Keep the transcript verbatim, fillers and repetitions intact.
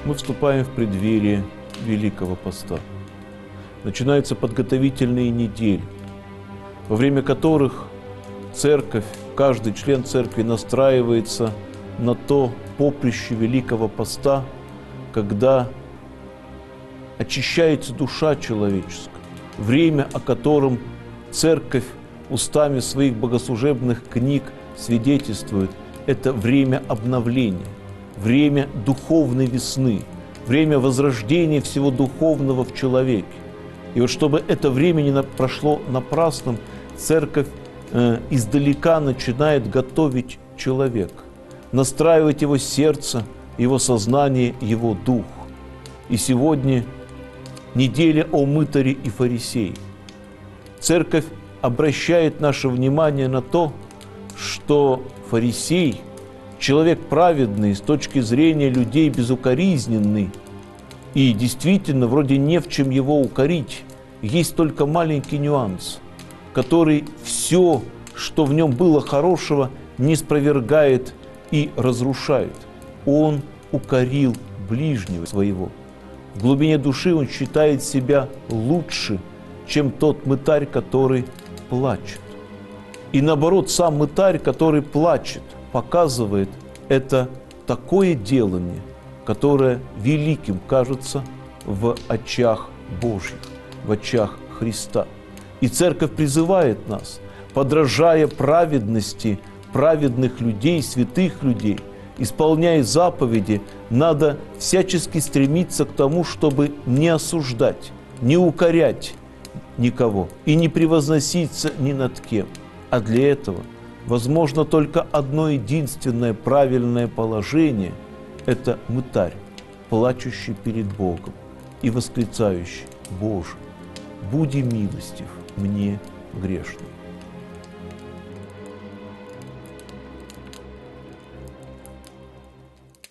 Мы вступаем в преддверие Великого Поста. Начинаются подготовительные недели, во время которых церковь, каждый член церкви настраивается на то поприще Великого Поста, когда очищается душа человеческая, время, о котором церковь устами своих богослужебных книг свидетельствует, это время обновления, время духовной весны, время возрождения всего духовного в человеке. И вот чтобы это время не прошло напрасным, церковь э, издалека начинает готовить человека, настраивать его сердце, его сознание, его дух. И сегодня неделя о мытаре и фарисее. Церковь обращает наше внимание на то, что фарисей, человек праведный с точки зрения людей безукоризненный, и действительно вроде не в чем его укорить, есть только маленький нюанс, который все, что в нем было хорошего, не спровергает и разрушает. Он укорил ближнего своего. В глубине души он считает себя лучше, чем тот мытарь, который плачет. И наоборот, сам мытарь, который плачет, показывает это такое делание, которое великим кажется в очах Божьих, в очах Христа. И Церковь призывает нас, подражая праведности праведных людей, святых людей, исполняя заповеди, надо всячески стремиться к тому, чтобы не осуждать, не укорять никого и не превозноситься ни над кем. А для этого возможно только одно единственное правильное положение – это мытарь, плачущий перед Богом и восклицающий: «Боже, буди милостив мне грешному».